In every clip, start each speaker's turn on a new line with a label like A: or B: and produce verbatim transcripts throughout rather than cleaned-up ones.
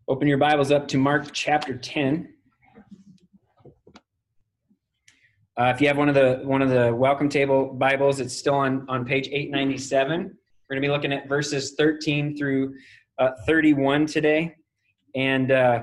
A: Open your Bibles up to Mark chapter ten. Uh, if you have one of the one of the welcome table Bibles, it's still on, on page eight ninety-seven. We're going to be looking at verses thirteen through uh, thirty-one today. And uh,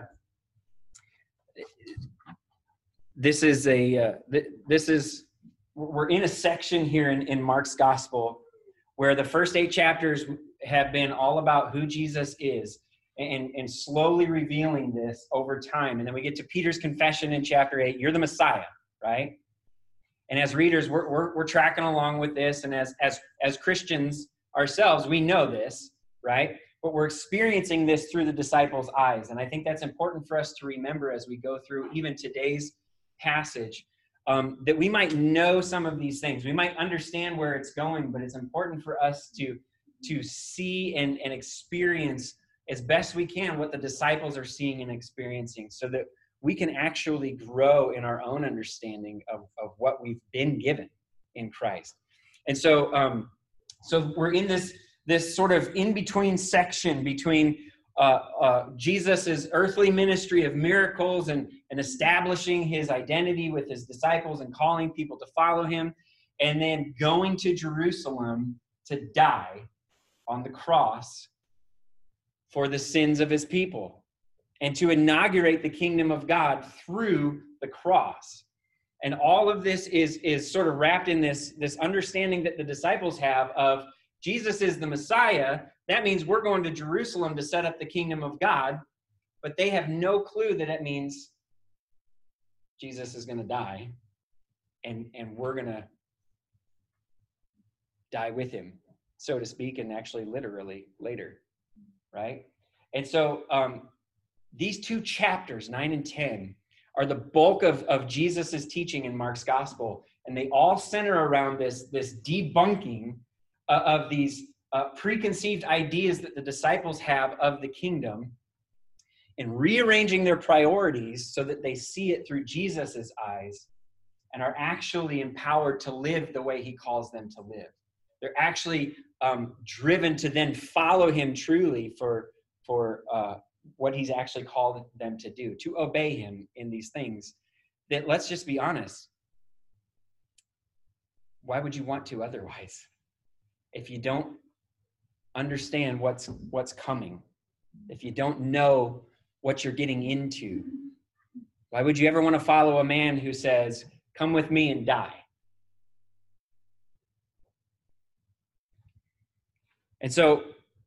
A: this is a uh, th- this is we're in a section here in, in Mark's gospel where the first eight chapters have been all about who Jesus is. And, and slowly revealing this over time. And then we get to Peter's confession in chapter eight, you're the Messiah, right? And as readers, we're, we're, we're tracking along with this. And as, as, as Christians ourselves, we know this, right? But we're experiencing this through the disciples' eyes. And I think that's important for us to remember as we go through even today's passage, um, that we might know some of these things. We might understand where it's going, but it's important for us to, to see and, and experience as best we can what the disciples are seeing and experiencing so that we can actually grow in our own understanding of, of what we've been given in Christ. And so um, so we're in this, this sort of in-between section between uh, uh, Jesus' earthly ministry of miracles and, and establishing his identity with his disciples and calling people to follow him, and then going to Jerusalem to die on the cross for the sins of his people, and to inaugurate the kingdom of God through the cross. And all of this is, is sort of wrapped in this, this understanding that the disciples have of Jesus is the Messiah. That means we're going to Jerusalem to set up the kingdom of God, but they have no clue that it means Jesus is going to die, and, and we're going to die with him, so to speak, and actually literally later. Right? And so um, these two chapters, nine and ten, are the bulk of, of Jesus' teaching in Mark's gospel. And they all center around this, this debunking uh, of these uh, preconceived ideas that the disciples have of the kingdom, and rearranging their priorities so that they see it through Jesus' eyes and are actually empowered to live the way he calls them to live. They're actually um, driven to then follow him truly for, for uh, what he's actually called them to do, to obey him in these things that, let's just be honest, why would you want to otherwise? If you don't understand what's, what's coming, if you don't know what you're getting into, why would you ever want to follow a man who says, come with me and die? And so,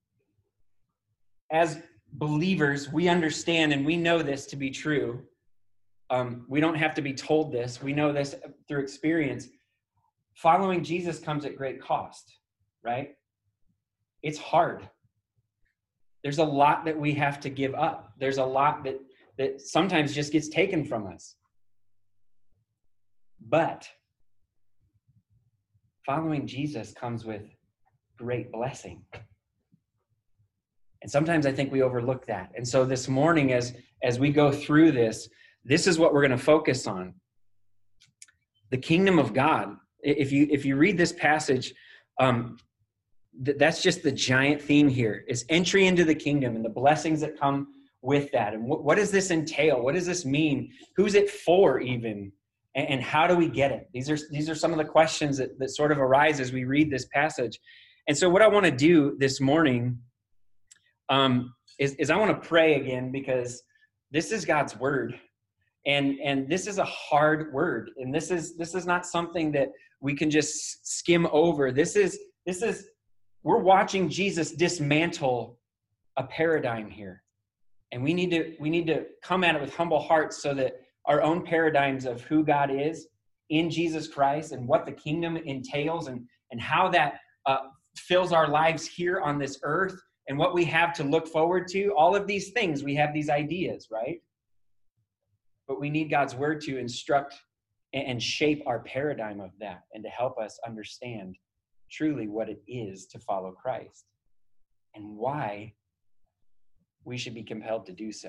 A: as believers, we understand and we know this to be true. Um, we don't have to be told this. We know this through experience. Following Jesus comes at great cost, right? It's hard. There's a lot that we have to give up. There's a lot that, that sometimes just gets taken from us. But following Jesus comes with great blessing. And sometimes I think we overlook that. And so this morning, as, as we go through this, this is what we're going to focus on. The kingdom of God. If you, if you read this passage, um, th- that's just the giant theme here, is entry into the kingdom and the blessings that come with that. And wh- what does this entail? What does this mean? Who's it for even? And, and how do we get it? These are, these are some of the questions that, that sort of arise as we read this passage. And so what I want to do this morning um, is, is I want to pray again, because this is God's word. And, and this is a hard word. And this is, this is not something that we can just skim over. This is, this is, we're watching Jesus dismantle a paradigm here. And we need to, we need to come at it with humble hearts so that our own paradigms of who God is in Jesus Christ and what the kingdom entails and, and how that uh, fills our lives here on this earth and what we have to look forward to. All of these things, we have these ideas, right? But we need God's word to instruct and shape our paradigm of that and to help us understand truly what it is to follow Christ and why we should be compelled to do so.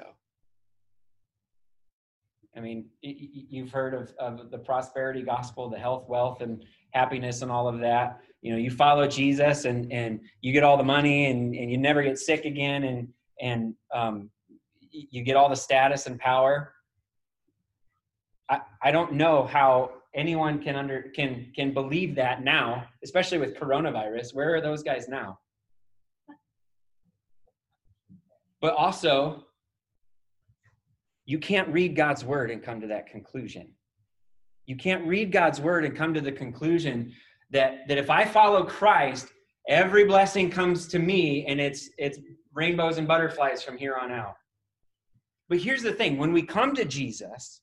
A: I mean, you've heard of, of the prosperity gospel, the health, wealth, and happiness and all of that. You know, you follow Jesus and, and you get all the money and, and you never get sick again. And, and um, you get all the status and power. I, I don't know how anyone can under can can believe that now, especially with coronavirus. Where are those guys now? But also, you can't read God's word and come to that conclusion. You can't read God's word and come to the conclusion that, that if I follow Christ, every blessing comes to me and it's it's rainbows and butterflies from here on out. But here's the thing. When we come to Jesus,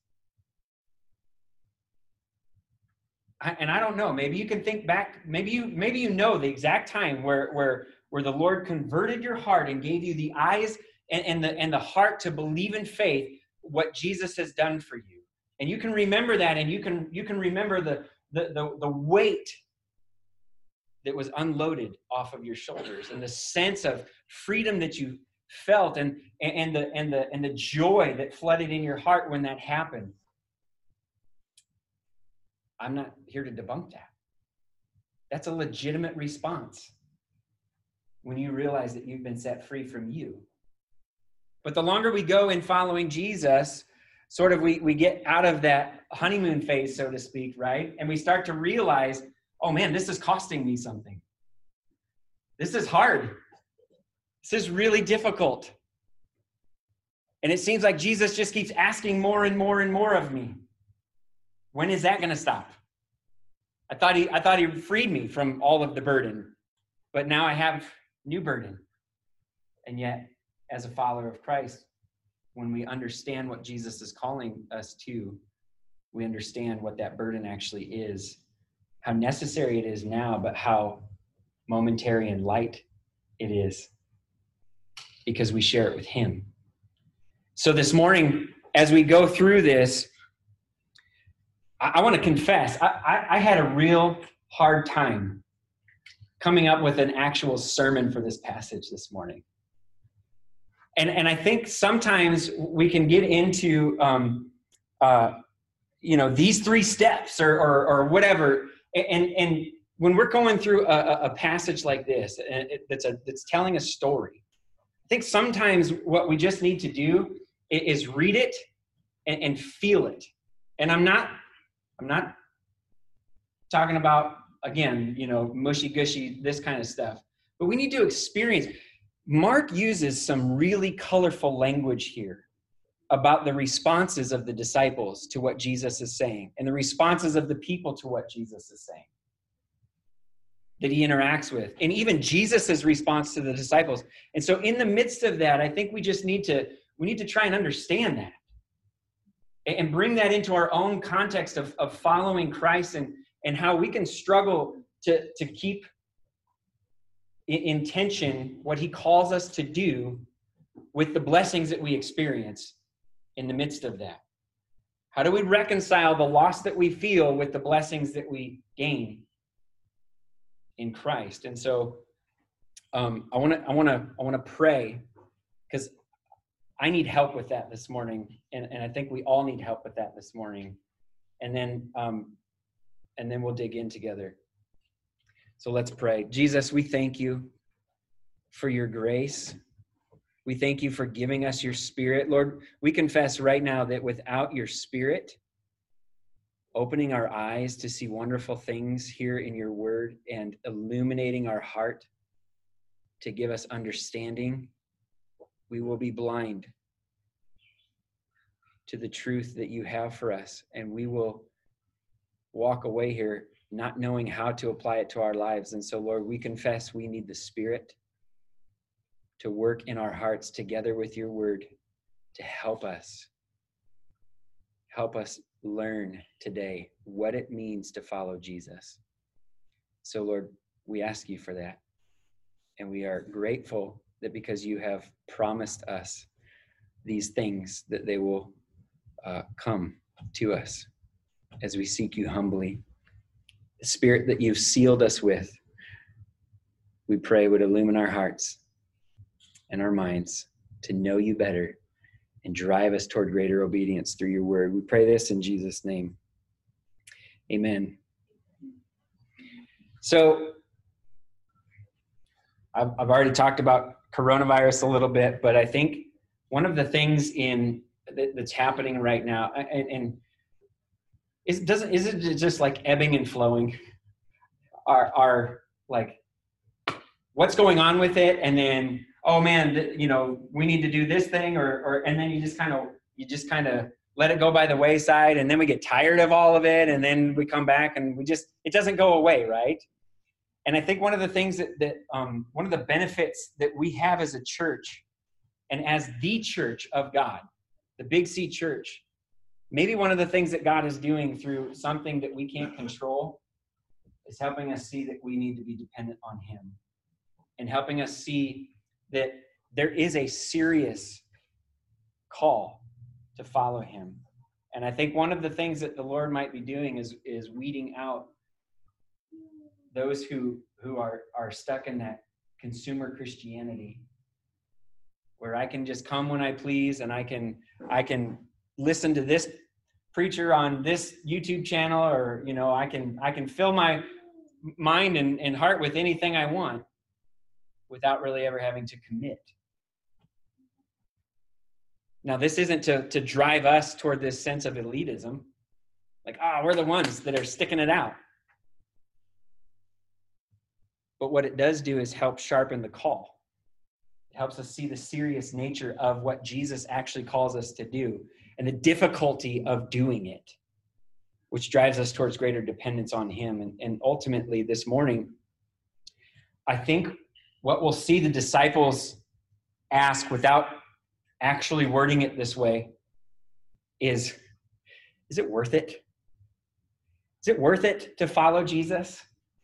A: I, and I don't know, maybe you can think back, maybe you maybe you know the exact time where, where, where the Lord converted your heart and gave you the eyes and, and, the, and the heart to believe in faith what Jesus has done for you. And you can remember that, and you can you can remember the the the, the weight that was unloaded off of your shoulders, and the sense of freedom that you felt, and and the and the and the joy that flooded in your heart when that happened. I'm not here to debunk that. That's a legitimate response when you realize that you've been set free from you. But the longer we go in following Jesus, sort of we, we get out of that honeymoon phase, so to speak, right? And we start to realize, oh man, this is costing me something. This is hard. This is really difficult. And it seems like Jesus just keeps asking more and more and more of me. When is that going to stop? I thought he I thought he freed me from all of the burden, but now I have new burden. And yet, as a follower of Christ, when we understand what Jesus is calling us to, we understand what that burden actually is, how necessary it is now, but how momentary and light it is, because we share it with him. So this morning, as we go through this, I, I want to confess, I, I, I had a real hard time coming up with an actual sermon for this passage this morning. And and I think sometimes we can get into, um, uh, you know, these three steps or or, or whatever. And and when we're going through a, a passage like this, that's a that's telling a story, I think sometimes what we just need to do is read it and, and feel it. And I'm not I'm not talking about, again, you know, mushy gushy, this kind of stuff. But we need to experience. Mark uses some really colorful language here about the responses of the disciples to what Jesus is saying, and the responses of the people to what Jesus is saying that he interacts with, and even Jesus's response to the disciples. And so in the midst of that, I think we just need to, we need to try and understand that and bring that into our own context of, of following Christ, and, and how we can struggle to, to keep in tension what he calls us to do with the blessings that we experience in the midst of that. How do we reconcile the loss that we feel with the blessings that we gain in Christ? And so um, I want to I want to I want to pray, because I need help with that this morning, and, and I think we all need help with that this morning. And then um, and then we'll dig in together. So let's pray. Jesus, we thank you for your grace. We thank you for giving us your Spirit. Lord, we confess right now that without your Spirit opening our eyes to see wonderful things here in your word and illuminating our heart to give us understanding, we will be blind to the truth that you have for us, and we will walk away here not knowing how to apply it to our lives. And so, Lord, we confess we need the Spirit to work in our hearts together with your word to help us. Help us learn today what it means to follow Jesus. So, Lord, we ask you for that. And we are grateful that because you have promised us these things, that they will uh, come to us as we seek you humbly. The Spirit that you've sealed us with, we pray would illumine our hearts and our minds to know you better and drive us toward greater obedience through your word. We pray this in Jesus' name. Amen. So I've, I've already talked about coronavirus a little bit, but I think one of the things in that, that's happening right now, and, and is doesn't is it just like ebbing and flowing? Are are like what's going on with it, and then oh man, th- you know we need to do this thing, or or and then you just kind of you just kind of let it go by the wayside, and then we get tired of all of it, and then we come back and we just it doesn't go away, right? And I think one of the things that that um, one of the benefits that we have as a church, and as the church of God, the Big C Church, maybe one of the things that God is doing through something that we can't control is helping us see that we need to be dependent on him, and helping us see that there is a serious call to follow him. And I think one of the things that the Lord might be doing is, is weeding out those who, who are, are stuck in that consumer Christianity, where I can just come when I please, and I can I can listen to this preacher on this YouTube channel, or you know I can I can fill my mind and, and heart with anything I want without really ever having to commit. Now, this isn't to, to drive us toward this sense of elitism, like, ah, oh, we're the ones that are sticking it out. But what it does do is help sharpen the call. It helps us see the serious nature of what Jesus actually calls us to do and the difficulty of doing it, which drives us towards greater dependence on him. And, and ultimately, this morning, I think what we'll see the disciples ask without actually wording it this way is, is it worth it? Is it worth it to follow Jesus?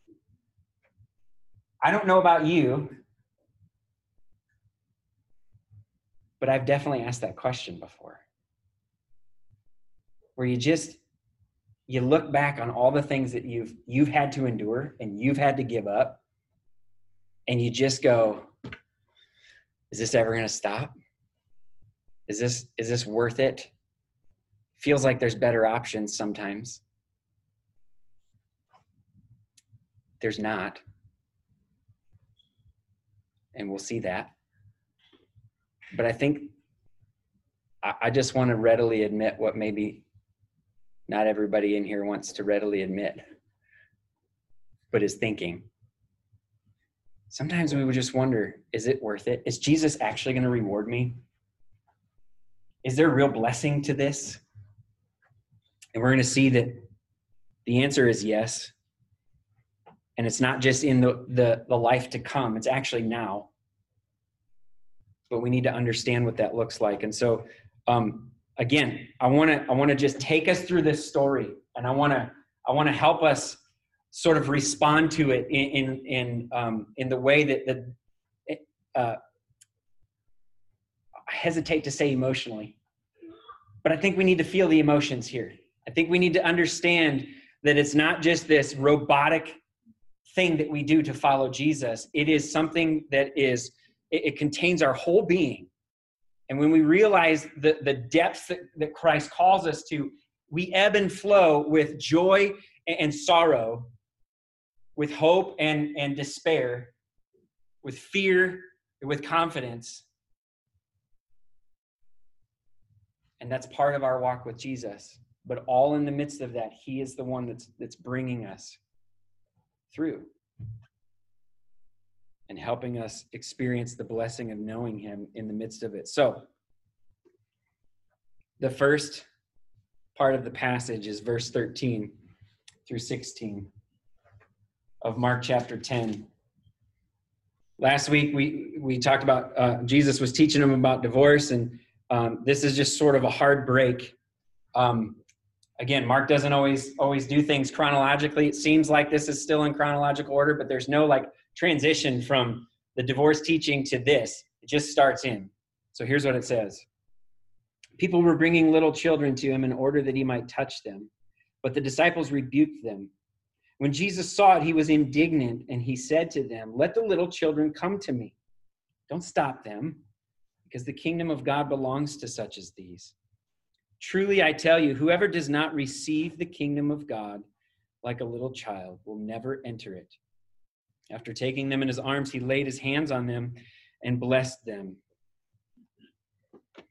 A: I don't know about you, but I've definitely asked that question before. Where you just, you look back on all the things that you've you've had to endure and you've had to give up, and you just go, is this ever going to stop? Is this is this worth it? Feels like there's better options sometimes. There's not. And we'll see that. But I think I, I just want to readily admit what maybe not everybody in here wants to readily admit, but is thinking. Sometimes we would just wonder, is it worth it? Is Jesus actually going to reward me? Is there real blessing to this? And we're going to see that the answer is yes. And it's not just in the, the, the life to come, it's actually now. But we need to understand what that looks like. And so, um, again, I want to I want to just take us through this story, and I want to I want to help us sort of respond to it in in in, um, in the way that the uh, I hesitate to say emotionally, but I think we need to feel the emotions here. I think we need to understand that it's not just this robotic thing that we do to follow Jesus. It is something that is, it, it contains our whole being. And when we realize the, the depth that, that Christ calls us to, we ebb and flow with joy and, and sorrow, with hope and, and despair, with fear, with confidence. And that's part of our walk with Jesus. But all in the midst of that, he is the one that's that's bringing us through and helping us experience the blessing of knowing him in the midst of it. So the first part of the passage is verse thirteen through sixteen of Mark chapter ten. Last week, we, we talked about, uh, Jesus was teaching them about divorce, and um, this is just sort of a hard break. Um, again, Mark doesn't always always do things chronologically. It seems like this is still in chronological order, but there's no like transition from the divorce teaching to this. It just starts in. So here's what it says. People were bringing little children to him in order that he might touch them, but the disciples rebuked them. When Jesus saw it, he was indignant, and he said to them, "Let the little children come to me. Don't stop them, because the kingdom of God belongs to such as these. Truly, I tell you, whoever does not receive the kingdom of God like a little child will never enter it." After taking them in his arms, he laid his hands on them and blessed them.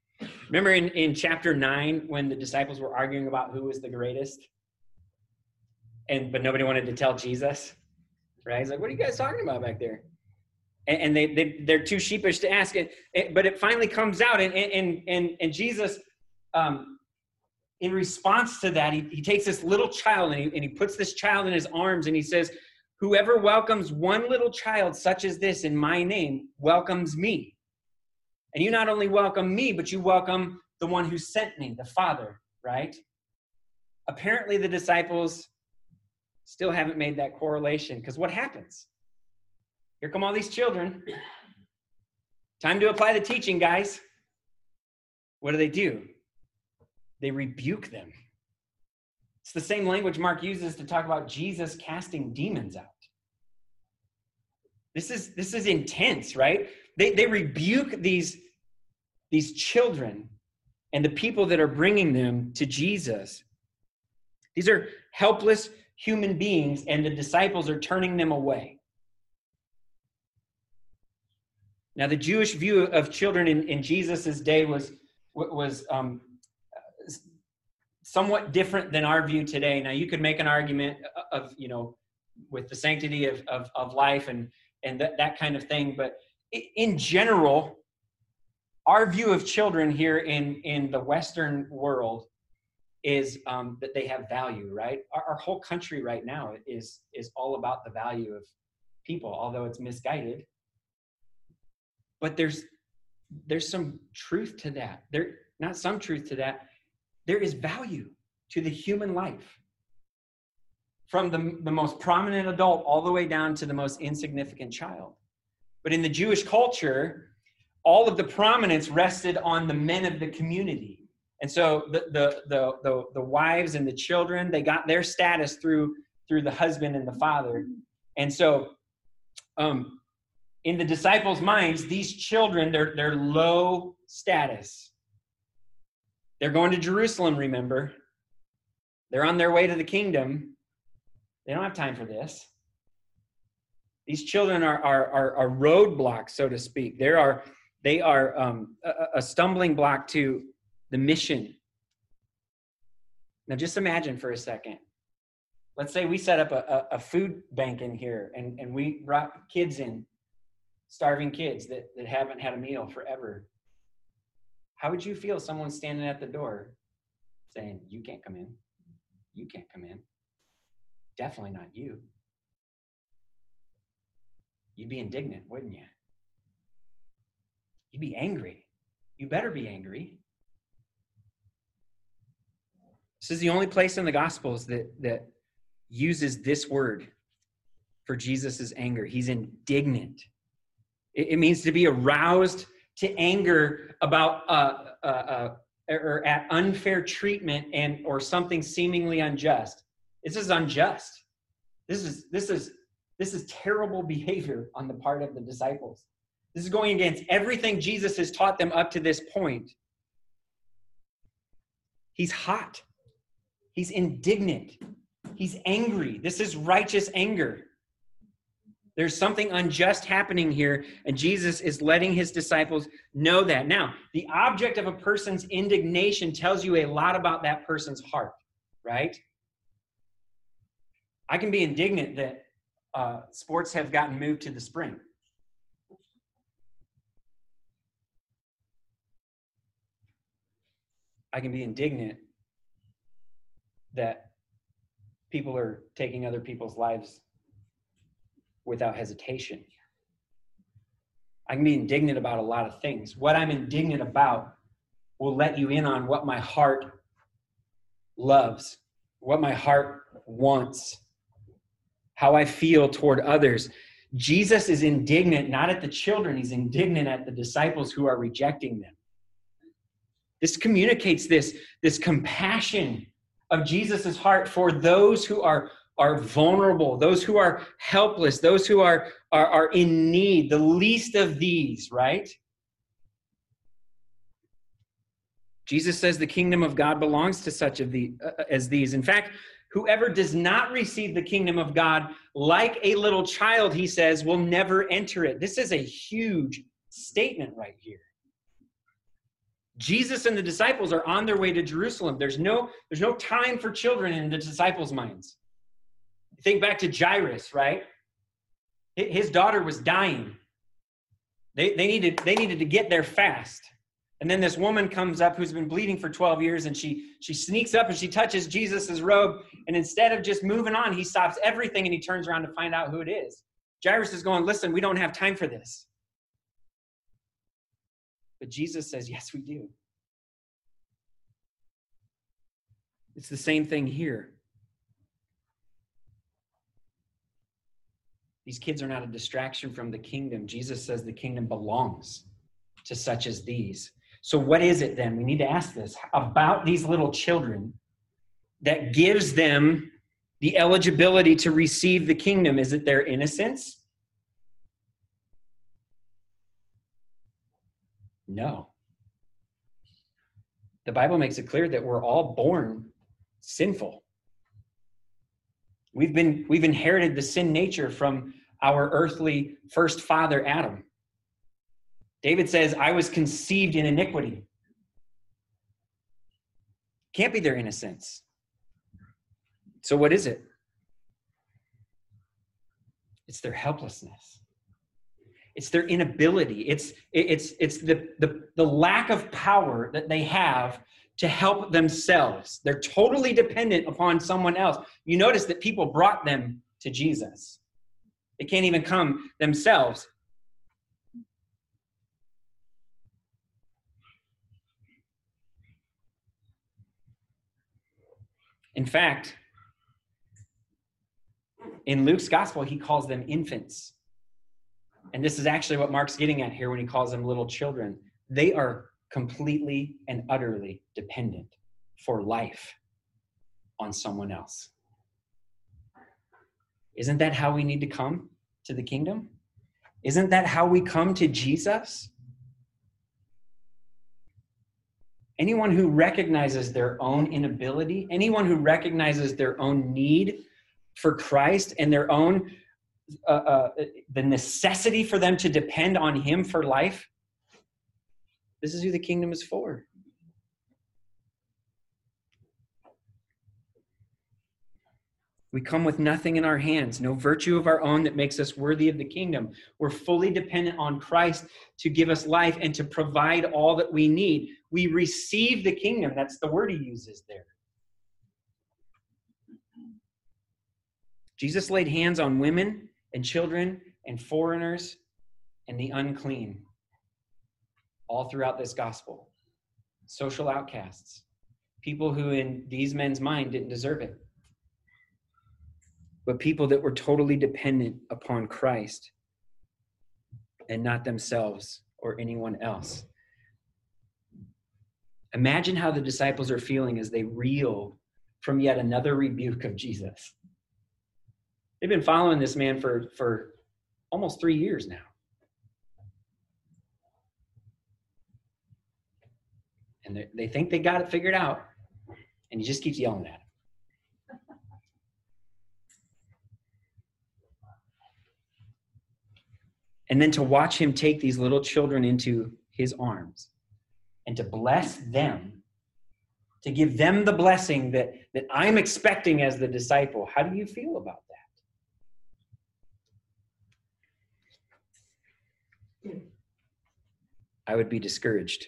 A: Remember in, in chapter nine when the disciples were arguing about who was the greatest? And but nobody wanted to tell Jesus, right? He's like, what are you guys talking about back there? And, and they, they, they're too sheepish to ask it. it but it finally comes out, and, and, and, and Jesus, um, in response to that, he, he takes this little child, and he, and he puts this child in his arms, and he says, whoever welcomes one little child such as this in my name welcomes me. And you not only welcome me, but you welcome the one who sent me, the Father, right? Apparently the disciples still haven't made that correlation, because what happens? Here come all these children. Time to apply the teaching, guys. What do they do? They rebuke them. It's the same language Mark uses to talk about Jesus casting demons out. This is, this is intense, right? They, they rebuke these, these children and the people that are bringing them to Jesus. These are helpless human beings, and the disciples are turning them away. Now, the Jewish view of children in, in Jesus' day was, was um, somewhat different than our view today. Now, you could make an argument of, you know, with the sanctity of, of, of life and, and that, that kind of thing. But in general, our view of children here in, in the Western world is um, that they have value, right? Our, our whole country right now is, is all about the value of people, although it's misguided. But there's there's some truth to that. There, not some truth to that. There is value to the human life. From the, the most prominent adult all the way down to the most insignificant child. But in the Jewish culture, all of the prominence rested on the men of the community. And so the the the the, the wives and the children, they got their status through through the husband and the father. And so um in the disciples' minds, these children, they're, they're low status. They're going to Jerusalem, remember. They're on their way to the kingdom. They don't have time for this. These children are, are, are, are roadblocks, so to speak. They are, they are um, a, a stumbling block to the mission. Now, just imagine for a second. Let's say we set up a, a, a food bank in here, and, and we brought kids in. Starving kids that, that haven't had a meal forever. How would you feel someone standing at the door saying, you can't come in, you can't come in, definitely not you? You'd be indignant, wouldn't you? You'd be angry. You better be angry. This is the only place in the Gospels that, that uses this word for Jesus' anger. He's indignant. It means to be aroused to anger about uh, uh, uh, or at unfair treatment and or something seemingly unjust. This is unjust. This is this is this is terrible behavior on the part of the disciples. This is going against everything Jesus has taught them up to this point. He's hot. He's indignant. He's angry. This is righteous anger. There's something unjust happening here, and Jesus is letting his disciples know that. Now, the object of a person's indignation tells you a lot about that person's heart, right? I can be indignant that uh, sports have gotten moved to the spring. I can be indignant that people are taking other people's lives without hesitation. I can be indignant about a lot of things. What I'm indignant about will let you in on what my heart loves, what my heart wants, how I feel toward others. Jesus is indignant not at the children, he's indignant at the disciples who are rejecting them. This communicates this, this compassion of Jesus' heart for those who are are vulnerable, those who are helpless, those who are, are, are in need, the least of these, right? Jesus says the kingdom of God belongs to such of the, uh, as these. In fact, whoever does not receive the kingdom of God like a little child, he says, will never enter it. This is a huge statement right here. Jesus and the disciples are on their way to Jerusalem. There's no, there's no time for children in the disciples' minds. Think back to Jairus, right? His daughter was dying. They, they, needed, they needed to get there fast. And then this woman comes up who's been bleeding for twelve years, and she, she sneaks up and she touches Jesus' robe. And instead of just moving on, he stops everything and he turns around to find out who it is. Jairus is going, listen, we don't have time for this. But Jesus says, yes, we do. It's the same thing here. These kids are not a distraction from the kingdom. Jesus says the kingdom belongs to such as these. So what is it then? We need to ask this about these little children that gives them the eligibility to receive the kingdom. Is it their innocence? No. The Bible makes it clear that we're all born sinful. We've been, we've inherited the sin nature from our earthly first father, Adam. David says, I was conceived in iniquity. Can't be their innocence. So what is it? It's their helplessness. It's their inability. It's, it's, it's the, the, the lack of power that they have to help themselves. They're totally dependent upon someone else. You notice that people brought them to Jesus. They can't even come themselves. In fact, in Luke's gospel, he calls them infants. And this is actually what Mark's getting at here when he calls them little children. They are completely and utterly dependent for life on someone else. Isn't that how we need to come to the kingdom? Isn't that how we come to Jesus? Anyone who recognizes their own inability, anyone who recognizes their own need for Christ and their own uh, uh, the necessity for them to depend on him for life, this is who the kingdom is for. We come with nothing in our hands, no virtue of our own that makes us worthy of the kingdom. We're fully dependent on Christ to give us life and to provide all that we need. We receive the kingdom. That's the word he uses there. Jesus laid hands on women and children and foreigners and the unclean all throughout this gospel. Social outcasts, people who in these men's mind didn't deserve it, but people that were totally dependent upon Christ and not themselves or anyone else. Imagine how the disciples are feeling as they reel from yet another rebuke of Jesus. They've been following this man for, for almost three years now. And they, they think they got it figured out, and he just keeps yelling at them. And then to watch him take these little children into his arms and to bless them, to give them the blessing that, that I'm expecting as the disciple. How do you feel about that? I would be discouraged.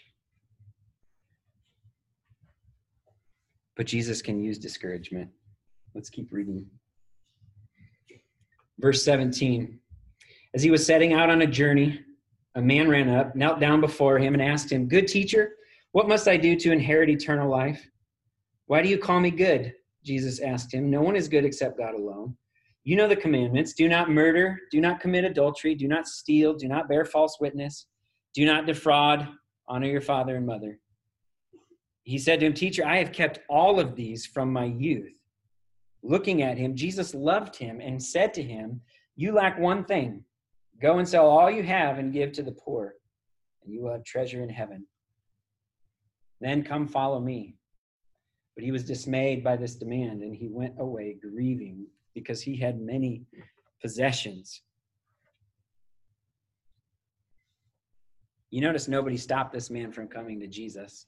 A: But Jesus can use discouragement. Let's keep reading. Verse seventeen. As he was setting out on a journey, a man ran up, knelt down before him, and asked him, "Good teacher, what must I do to inherit eternal life?" "Why do you call me good?" Jesus asked him. "No one is good except God alone. You know the commandments. Do not murder. Do not commit adultery. Do not steal. Do not bear false witness. Do not defraud. Honor your father and mother." He said to him, "Teacher, I have kept all of these from my youth." Looking at him, Jesus loved him and said to him, "You lack one thing. Go and sell all you have and give to the poor, and you will have treasure in heaven. Then come follow me." But he was dismayed by this demand, and he went away grieving because he had many possessions. You notice nobody stopped this man from coming to Jesus.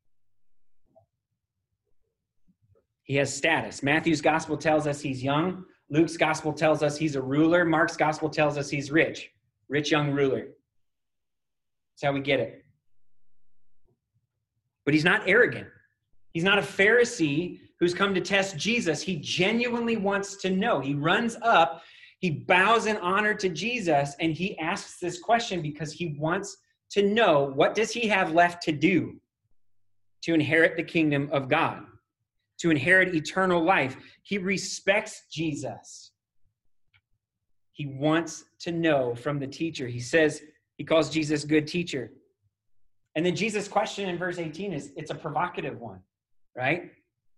A: He has status. Matthew's gospel tells us he's young. Luke's gospel tells us he's a ruler. Mark's gospel tells us he's rich. Rich young ruler. That's how we get it. But he's not arrogant. He's not a Pharisee who's come to test Jesus. He genuinely wants to know. He runs up, he bows in honor to Jesus, and he asks this question because he wants to know, what does he have left to do to inherit the kingdom of God, to inherit eternal life? He respects Jesus. He wants to know from the teacher. He says, he calls Jesus good teacher. And then Jesus' question in verse eighteen is, it's a provocative one, right?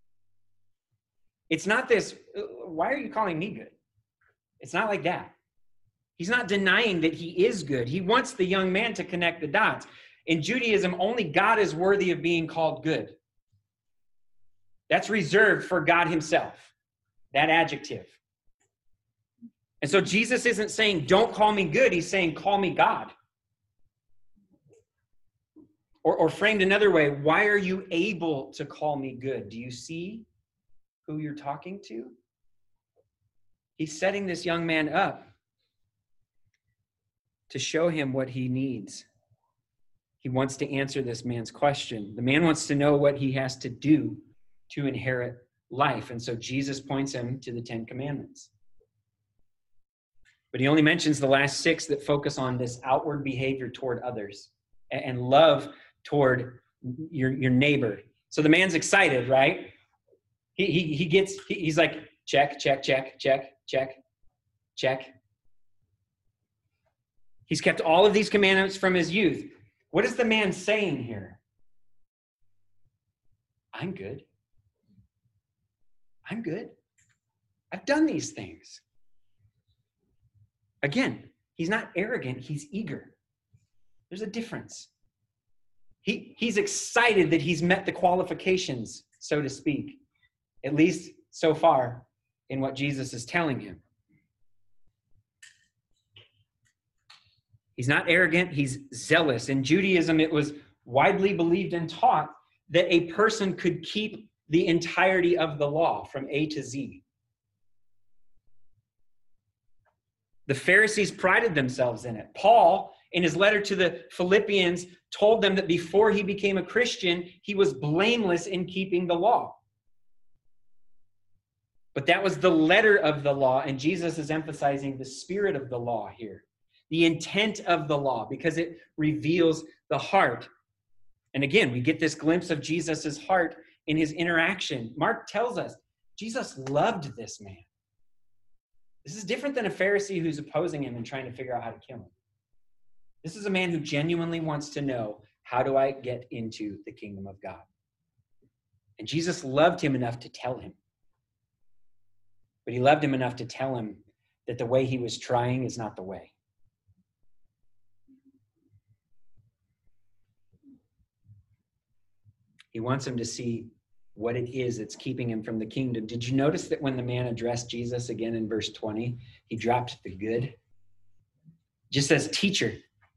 A: It's not this, why are you calling me good? It's not like that. He's not denying that he is good. He wants the young man to connect the dots. In Judaism, only God is worthy of being called good. That's reserved for God himself, that adjective. And so Jesus isn't saying, don't call me good. He's saying, call me God. Or, or framed another way, why are you able to call me good? Do you see who you're talking to? He's setting this young man up to show him what he needs. He wants to answer this man's question. The man wants to know what he has to do to inherit life. And so Jesus points him to the Ten Commandments. But he only mentions the last six that focus on this outward behavior toward others and love toward your, your neighbor. So the man's excited, right? He, he, he gets, he, he's like, check, check, check, check, check, check. He's kept all of these commandments from his youth. What is the man saying here? I'm good. I'm good. I've done these things. Again, he's not arrogant. He's eager. There's a difference. He, he's excited that he's met the qualifications, so to speak, at least so far in what Jesus is telling him. He's not arrogant, he's zealous. In Judaism, it was widely believed and taught that a person could keep the entirety of the law from A to Z. The Pharisees prided themselves in it. Paul, in his letter to the Philippians, told them that before he became a Christian, he was blameless in keeping the law. But that was the letter of the law, and Jesus is emphasizing the spirit of the law here, the intent of the law, because it reveals the heart. And again, we get this glimpse of Jesus's heart in his interaction. Mark tells us Jesus loved this man. This is different than a Pharisee who's opposing him and trying to figure out how to kill him. This is a man who genuinely wants to know, how do I get into the kingdom of God? And Jesus loved him enough to tell him. But he loved him enough to tell him that the way he was trying is not the way. He wants him to see what it is that's keeping him from the kingdom. Did you notice that when the man addressed Jesus again in verse twenty, he dropped the good? Just says, teacher.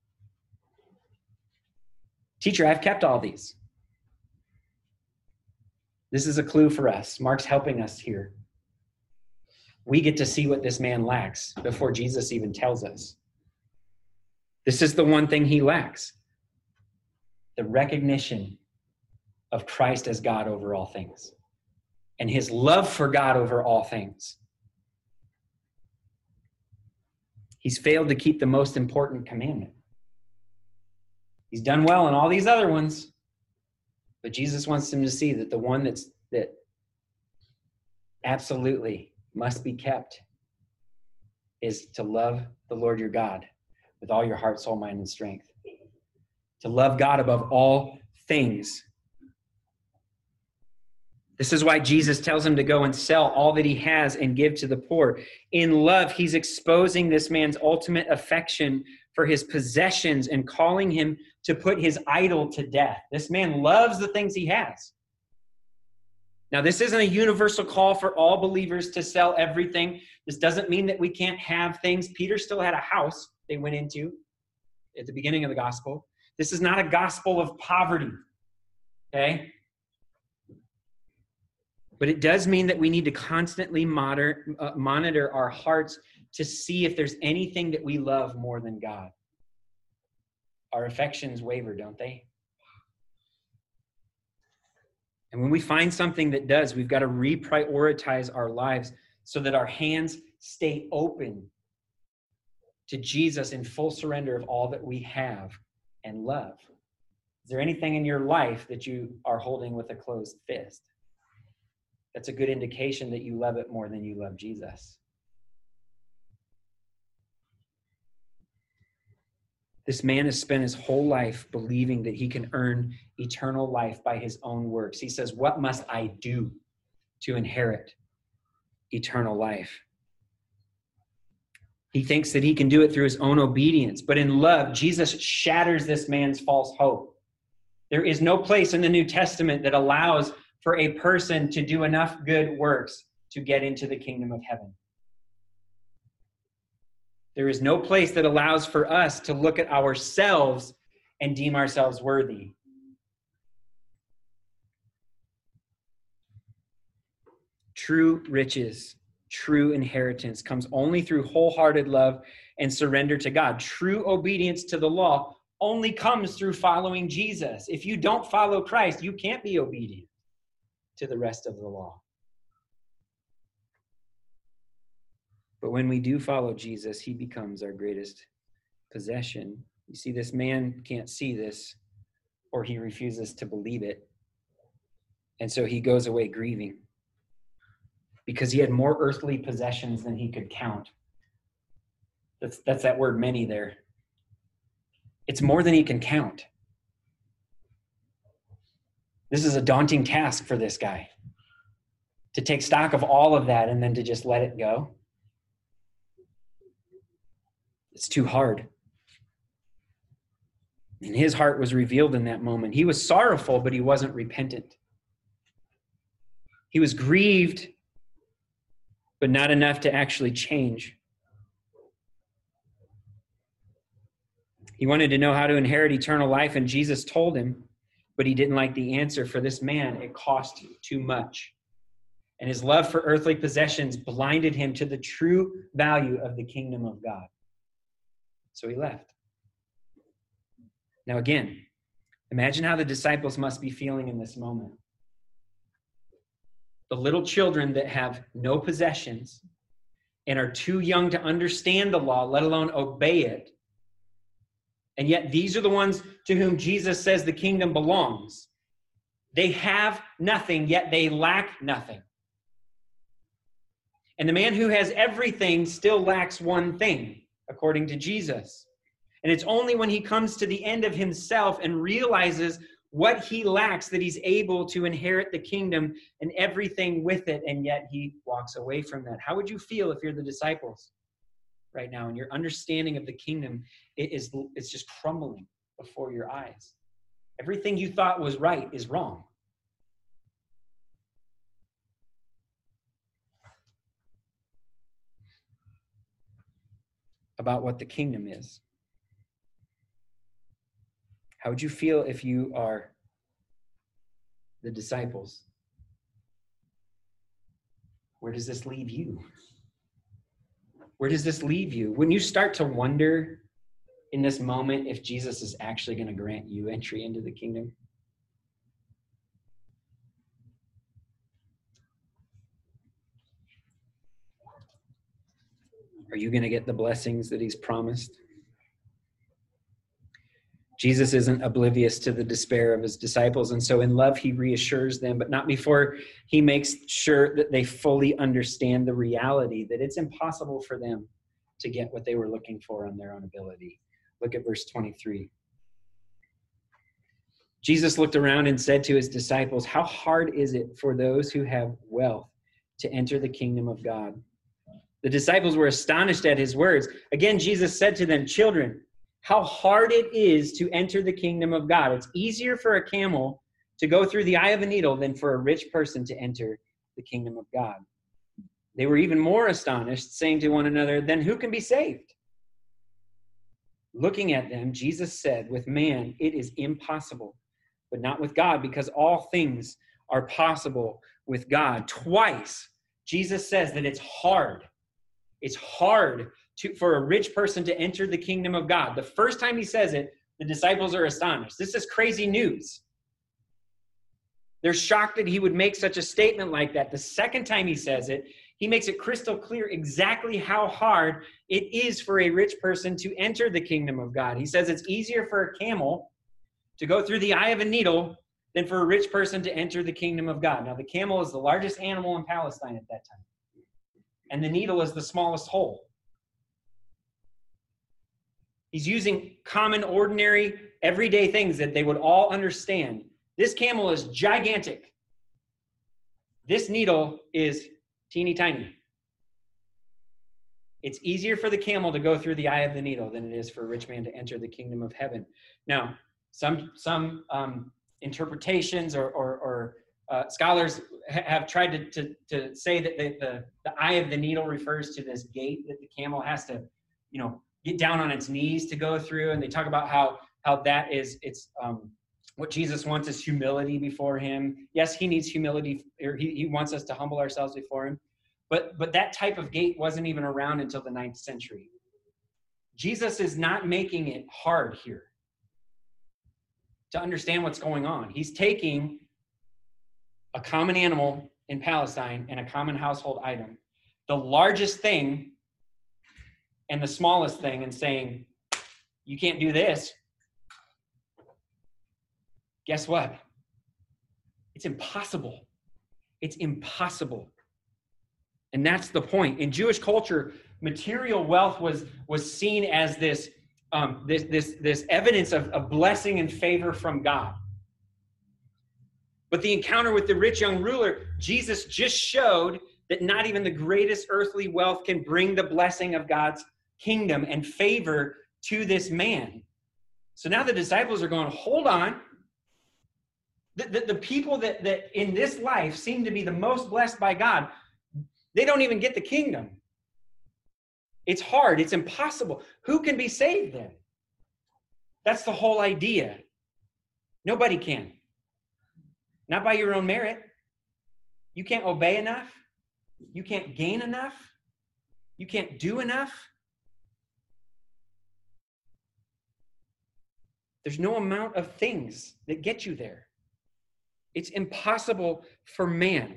A: Teacher, I've kept all these. This is a clue for us. Mark's helping us here. We get to see what this man lacks before Jesus even tells us. This is the one thing he lacks: the recognition of Christ as God over all things and his love for God over all things. He's failed to keep the most important commandment. He's done well in all these other ones, but Jesus wants him to see that the one that's that absolutely must be kept is to love the Lord your God with all your heart, soul, mind, and strength. To love God above all things. This is why Jesus tells him to go and sell all that he has and give to the poor. In love, he's exposing this man's ultimate affection for his possessions and calling him to put his idol to death. This man loves the things he has. Now, this isn't a universal call for all believers to sell everything. This doesn't mean that we can't have things. Peter still had a house they went into at the beginning of the gospel. This is not a gospel of poverty, okay? But it does mean that we need to constantly monitor, uh, monitor our hearts to see if there's anything that we love more than God. Our affections waver, don't they? And when we find something that does, we've got to reprioritize our lives so that our hands stay open to Jesus in full surrender of all that we have and love. Is there anything in your life that you are holding with a closed fist? That's a good indication that you love it more than you love Jesus. This man has spent his whole life believing that he can earn eternal life by his own works. He says, what must I do to inherit eternal life? He thinks that he can do it through his own obedience. But in love, Jesus shatters this man's false hope. There is no place in the New Testament that allows for a person to do enough good works to get into the kingdom of heaven. There is no place that allows for us to look at ourselves and deem ourselves worthy. True riches, true inheritance comes only through wholehearted love and surrender to God. True obedience to the law only comes through following Jesus. If you don't follow Christ, you can't be obedient to the rest of the law. But when we do follow Jesus, he becomes our greatest possession. You see, this man can't see this, or he refuses to believe it. And so he goes away grieving because he had more earthly possessions than he could count. That's, that's that word many there. It's more than he can count. This is a daunting task for this guy, to take stock of all of that and then to just let it go. It's too hard. And his heart was revealed in that moment. He was sorrowful, but he wasn't repentant. He was grieved, but not enough to actually change. He wanted to know how to inherit eternal life, and Jesus told him, but he didn't like the answer. For this man, it cost too much. And his love for earthly possessions blinded him to the true value of the kingdom of God. So he left. Now again, imagine how the disciples must be feeling in this moment. The little children that have no possessions and are too young to understand the law, let alone obey it. And yet these are the ones to whom Jesus says the kingdom belongs. They have nothing, yet they lack nothing. And the man who has everything still lacks one thing, according to Jesus. And it's only when he comes to the end of himself and realizes what he lacks that he's able to inherit the kingdom and everything with it, and yet he walks away from that. How would you feel if you're the disciples right now and your understanding of the kingdom is it's just crumbling before your eyes? Everything you thought was right is wrong. About what the kingdom is. How would you feel if you are the disciples? Where does this leave you? Where does this leave you? When you start to wonder in this moment if Jesus is actually going to grant you entry into the kingdom? Are you going to get the blessings that he's promised? Jesus isn't oblivious to the despair of his disciples, and so in love he reassures them, but not before he makes sure that they fully understand the reality that it's impossible for them to get what they were looking for on their own ability. Look at verse twenty-three. Jesus looked around and said to his disciples, "How hard is it for those who have wealth to enter the kingdom of God?" The disciples were astonished at his words. Again, Jesus said to them, "Children, how hard it is to enter the kingdom of God. It's easier for a camel to go through the eye of a needle than for a rich person to enter the kingdom of God." They were even more astonished, saying to one another, "Then who can be saved?" Looking at them, Jesus said, with man, it is impossible, but not with God, because all things are possible with God. Twice, Jesus says that it's hard. It's hard to, for a rich person to enter the kingdom of God. The first time he says it, the disciples are astonished. This is crazy news. They're shocked that he would make such a statement like that. The second time he says it, he makes it crystal clear exactly how hard it is for a rich person to enter the kingdom of God. He says it's easier for a camel to go through the eye of a needle than for a rich person to enter the kingdom of God. Now, the camel is the largest animal in Palestine at that time, and the needle is the smallest hole. He's using common, ordinary, everyday things that they would all understand. This camel is gigantic. This needle is teeny tiny. It's easier for the camel to go through the eye of the needle than it is for a rich man to enter the kingdom of heaven. Now, some some um, interpretations or, or, or uh, scholars ha- have tried to, to, to say that the, the, the eye of the needle refers to this gate that the camel has to, you know, get down on its knees to go through. And they talk about how, how that is, it's um, what Jesus wants is humility before him. Yes, he needs humility, or he, he wants us to humble ourselves before him. But, but that type of gate wasn't even around until the ninth century. Jesus is not making it hard here to understand what's going on. He's taking a common animal in Palestine and a common household item, the largest thing and the smallest thing, and saying, you can't do this. Guess what? It's impossible. It's impossible. And that's the point. In Jewish culture, material wealth was, was seen as this, um, this, this, this evidence of, of blessing and favor from God. But the encounter with the rich young ruler, Jesus just showed that not even the greatest earthly wealth can bring the blessing of God's kingdom and favor to this man. So now the disciples are going, hold on. The, the, the people that, that in this life seem to be the most blessed by God, they don't even get the kingdom. It's hard. It's impossible. Who can be saved then? That's the whole idea. Nobody can. Not by your own merit. You can't obey enough. You can't gain enough. You can't do enough. There's no amount of things that get you there. It's impossible for man.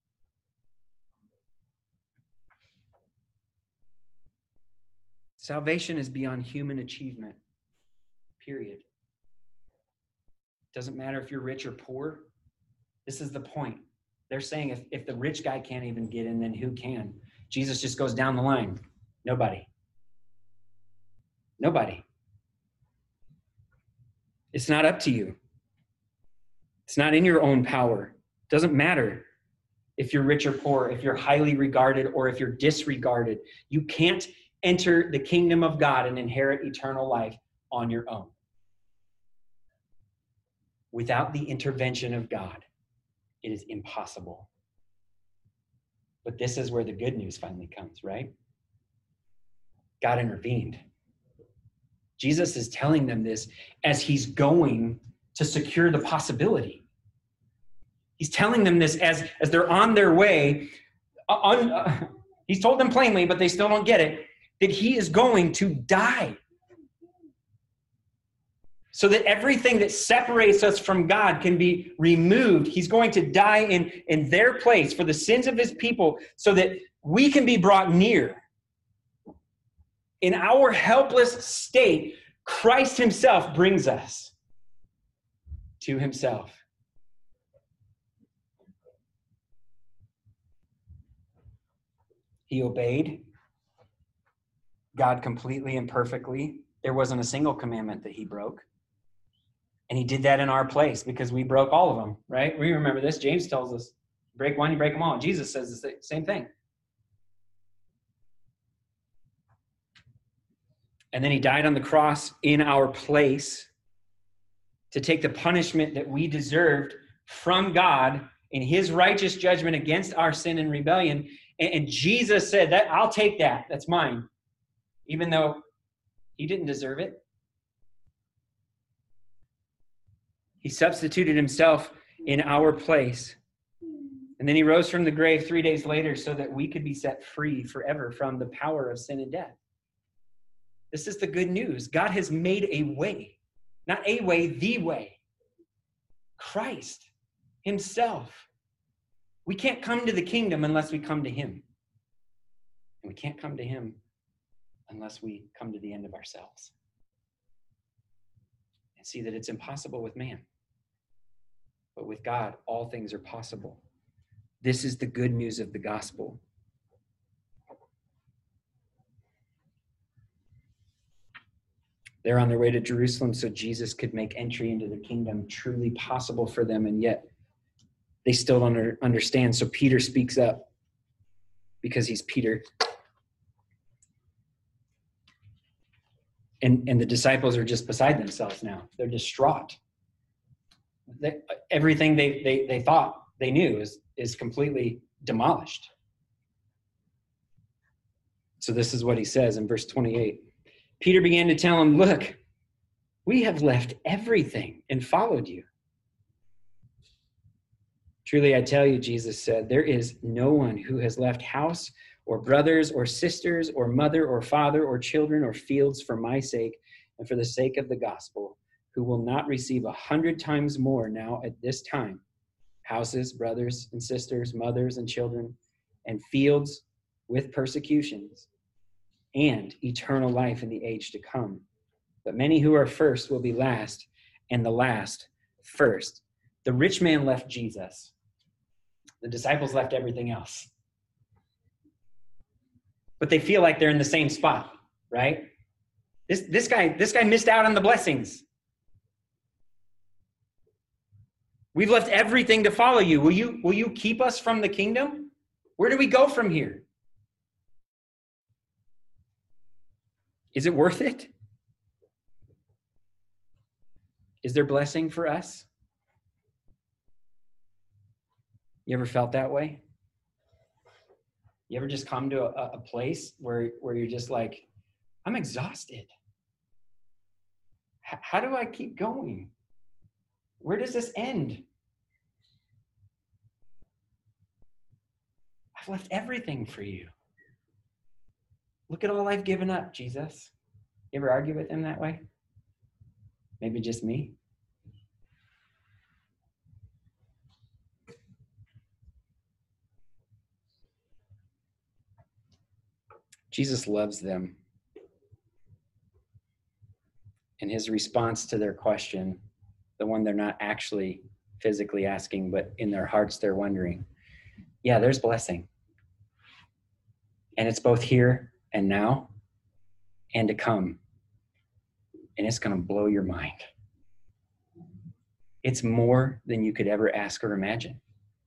A: Salvation is beyond human achievement, period. Doesn't matter if you're rich or poor. This is the point. They're saying if, if the rich guy can't even get in, then who can? Jesus just goes down the line. Nobody. Nobody. It's not up to you. It's not in your own power. It doesn't matter if you're rich or poor, if you're highly regarded or if you're disregarded. You can't enter the kingdom of God and inherit eternal life on your own. Without the intervention of God, it is impossible. But this is where the good news finally comes, right? God intervened. Jesus is telling them this as he's going to secure the possibility. He's telling them this as, as they're on their way. On, uh, he's told them plainly, but they still don't get it, that he is going to die. So that everything that separates us from God can be removed. He's going to die in, in their place for the sins of his people so that we can be brought near. In our helpless state, Christ himself brings us to himself. He obeyed God completely and perfectly. There wasn't a single commandment that he broke. And he did that in our place because we broke all of them, right? We remember this. James tells us, break one, you break them all. Jesus says the same thing. And then he died on the cross in our place to take the punishment that we deserved from God in his righteous judgment against our sin and rebellion. And, and Jesus said, "That I'll take that. That's mine." Even though He didn't deserve it. He substituted himself in our place. And then he rose from the grave three days later so that we could be set free forever from the power of sin and death. This is the good news. God has made a way. Not a way, the way. Christ himself. We can't come to the kingdom unless we come to him. And we can't come to him unless we come to the end of ourselves. And see that it's impossible with man. But with God, all things are possible. This is the good news of the gospel. They're on their way to Jerusalem so Jesus could make entry into the kingdom truly possible for them, and yet they still don't understand. So Peter speaks up because he's Peter. And, and the disciples are just beside themselves now. They're distraught. They, everything they, they, they thought they knew is, is completely demolished. So this is what he says in verse twenty-eight. Peter began to tell him, look, we have left everything and followed you. Truly, I tell you, Jesus said, there is no one who has left house or brothers or sisters or mother or father or children or fields for my sake and for the sake of the gospel, who will not receive a hundred times more now at this time, houses, brothers and sisters, mothers and children, and fields with persecutions, and eternal life in the age to come. But many who are first will be last, and the last first. The rich man left Jesus. The disciples left everything else. But they feel like they're in the same spot, right? This, this guy, this guy missed out on the blessings. We've left everything to follow you. Will you, will you keep us from the kingdom? Where do we go from here? Is it worth it? Is there blessing for us? You ever felt that way? You ever just come to a, a place where, where you're just like, I'm exhausted. H- how do I keep going? Where does this end? I've left everything for you. Look at all I've given up, Jesus. You ever argue with him that way? Maybe just me. Jesus loves them. And his response to their question, the one they're not actually physically asking, but in their hearts they're wondering, yeah, there's blessing. And it's both here and now and to come. And it's going to blow your mind. It's more than you could ever ask or imagine.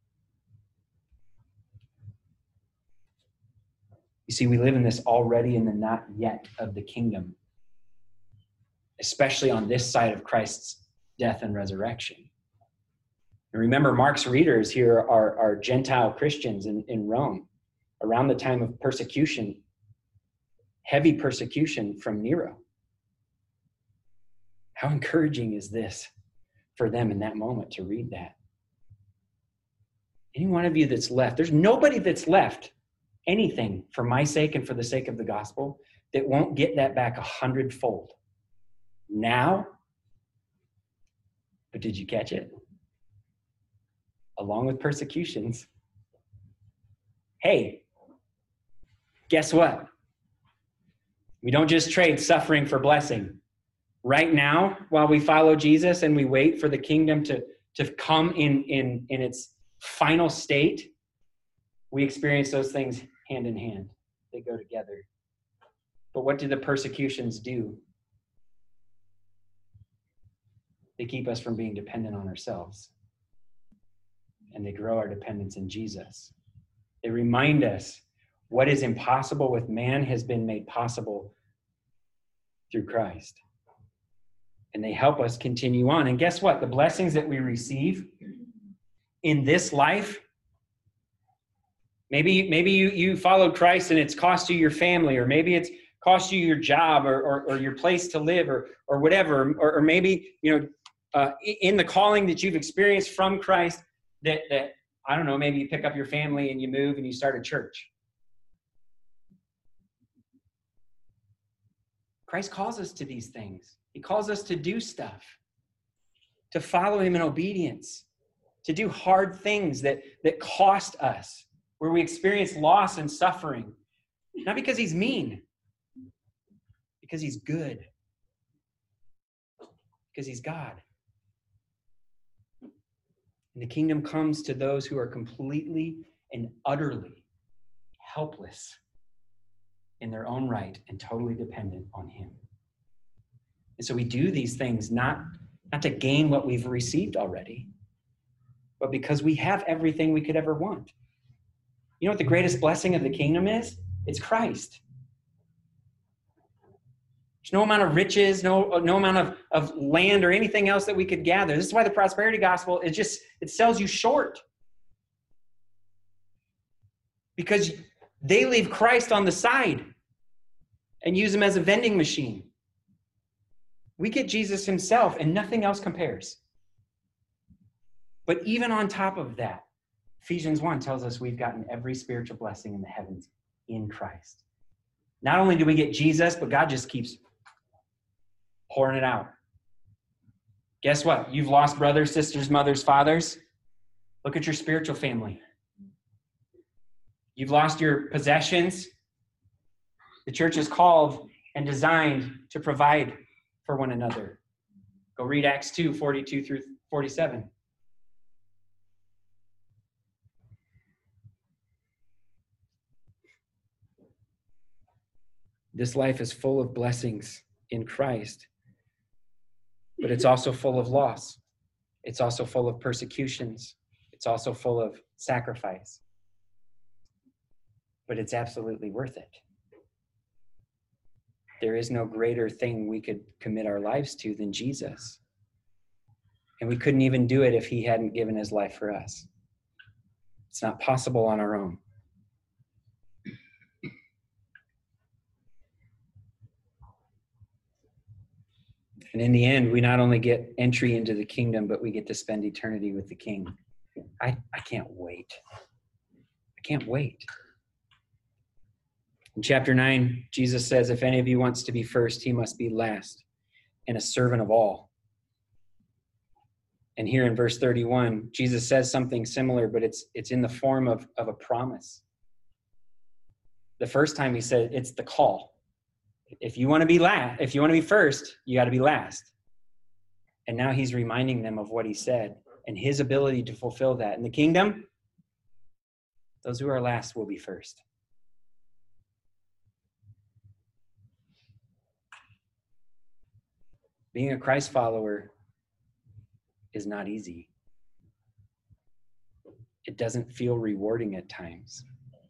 A: You see, we live in this already in the not yet of the kingdom, especially on this side of Christ's death and resurrection. And remember, Mark's readers here are, are Gentile Christians in, in Rome around the time of persecution, heavy persecution from Nero. How encouraging is this for them in that moment to read that? Any one of you that's left, there's nobody that's left anything for my sake and for the sake of the gospel that won't get that back a hundredfold. Now, but did you catch it? Along with persecutions. Hey, guess what? We don't just trade suffering for blessing. Right now, while we follow Jesus and we wait for the kingdom to, to come in, in, in its final state, we experience those things hand in hand. They go together. But what do the persecutions do? They keep us from being dependent on ourselves. And they grow our dependence in Jesus. They remind us what is impossible with man has been made possible through Christ. And they help us continue on. And guess what? The blessings that we receive in this life, maybe, maybe you, you followed Christ and it's cost you your family, or maybe it's cost you your job or, or, or your place to live or, or whatever, or, or maybe, you know, uh, in the calling that you've experienced from Christ that, that, I don't know, maybe you pick up your family and you move and you start a church. Christ calls us to these things. He calls us to do stuff, to follow him in obedience, to do hard things that, that cost us, where we experience loss and suffering. Not because he's mean, because he's good, because he's God. And the kingdom comes to those who are completely and utterly helpless in their own right and totally dependent on him. And so we do these things not, not to gain what we've received already, but because we have everything we could ever want. You know what the greatest blessing of the kingdom is? It's Christ. There's no amount of riches, no, no amount of, of land or anything else that we could gather. This is why the prosperity gospel, it just, it sells you short. Because they leave Christ on the side and use him as a vending machine. We get Jesus himself and nothing else compares. But even on top of that, Ephesians one tells us we've gotten every spiritual blessing in the heavens in Christ. Not only do we get Jesus, but God just keeps pouring it out. Guess what? You've lost brothers, sisters, mothers, fathers. Look at your spiritual family. You've lost your possessions. The church is called and designed to provide for one another. Go read Acts two, forty-two through forty-seven. This life is full of blessings in Christ, but it's also full of loss. It's also full of persecutions. It's also full of sacrifice. But it's absolutely worth it. There is no greater thing we could commit our lives to than Jesus. And we couldn't even do it if he hadn't given his life for us. It's not possible on our own. And in the end, we not only get entry into the kingdom, but we get to spend eternity with the King. I, I can't wait. I can't wait. In chapter nine, Jesus says, if any of you wants to be first, he must be last and a servant of all. And here in verse thirty-one, Jesus says something similar, but it's it's in the form of, of a promise. The first time he said, it's the call. If you want to be last, if you want to be first, you got to be last. And now he's reminding them of what he said and his ability to fulfill that. In the kingdom, those who are last will be first. Being a Christ follower is not easy. It doesn't feel rewarding at times.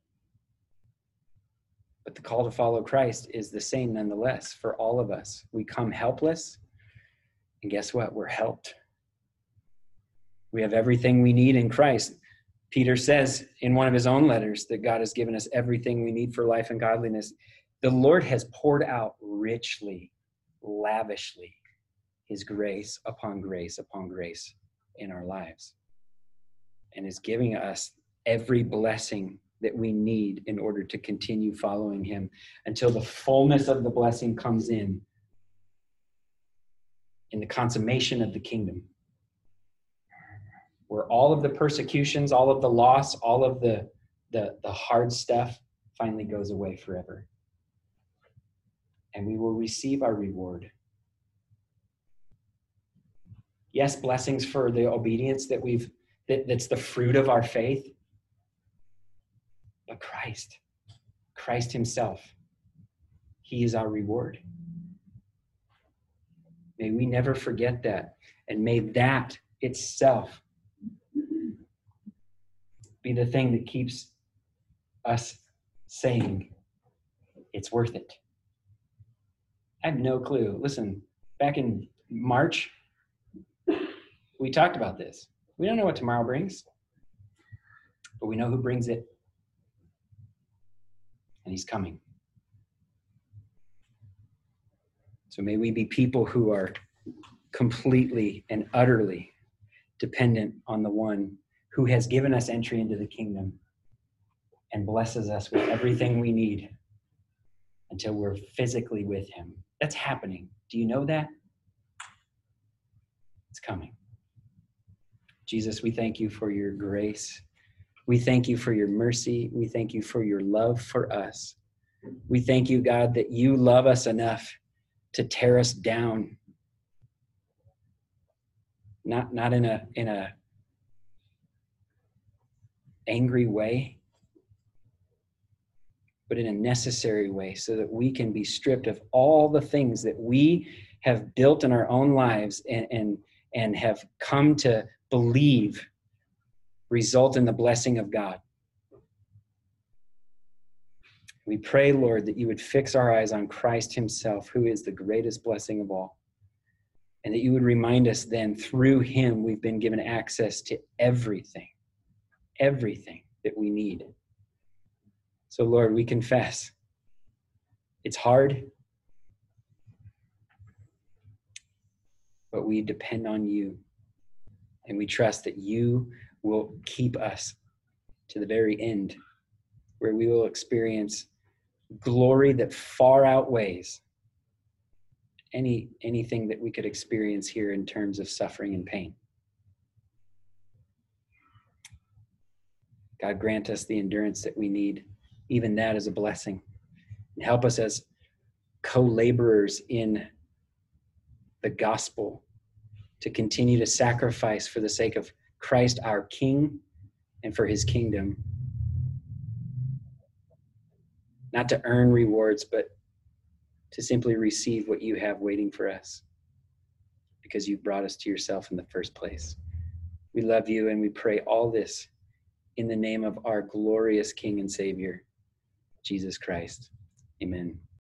A: But the call to follow Christ is the same nonetheless for all of us. We come helpless, and guess what? We're helped. We have everything we need in Christ. Peter says in one of his own letters that God has given us everything we need for life and godliness. The Lord has poured out richly, lavishly, his grace upon grace upon grace in our lives, and is giving us every blessing that we need in order to continue following him until the fullness of the blessing comes in, in the consummation of the kingdom, where all of the persecutions, all of the loss, all of the, the, the hard stuff finally goes away forever. And we will receive our reward. Yes, blessings for the obedience that we've, that, that's the fruit of our faith. But Christ, Christ himself, he is our reward. May we never forget that. And may that itself be the thing that keeps us saying it's worth it. I have no clue. Listen, back in March, we talked about this. We don't know what tomorrow brings, but we know who brings it. And he's coming. So may we be people who are completely and utterly dependent on the one who has given us entry into the kingdom and blesses us with everything we need until we're physically with him. That's happening. Do you know that? It's coming. Jesus, we thank you for your grace. We thank you for your mercy. We thank you for your love for us. We thank you, God, that you love us enough to tear us down. Not, not in a, in a angry way, but in a necessary way so that we can be stripped of all the things that we have built in our own lives and, and, and have come to believe result in the blessing of God. We pray, Lord, that you would fix our eyes on Christ himself, who is the greatest blessing of all. And that you would remind us then, through him, we've been given access to everything, everything that we need. So, Lord, we confess it's hard, but we depend on you. And we trust that you will keep us to the very end, where we will experience glory that far outweighs any anything that we could experience here in terms of suffering and pain. God, grant us the endurance that we need. Even that is a blessing. And help us as co-laborers in the gospel to continue to sacrifice for the sake of Christ, our King, and for his kingdom. Not to earn rewards, but to simply receive what you have waiting for us because you brought us to yourself in the first place. We love you and we pray all this in the name of our glorious King and Savior, Jesus Christ. Amen.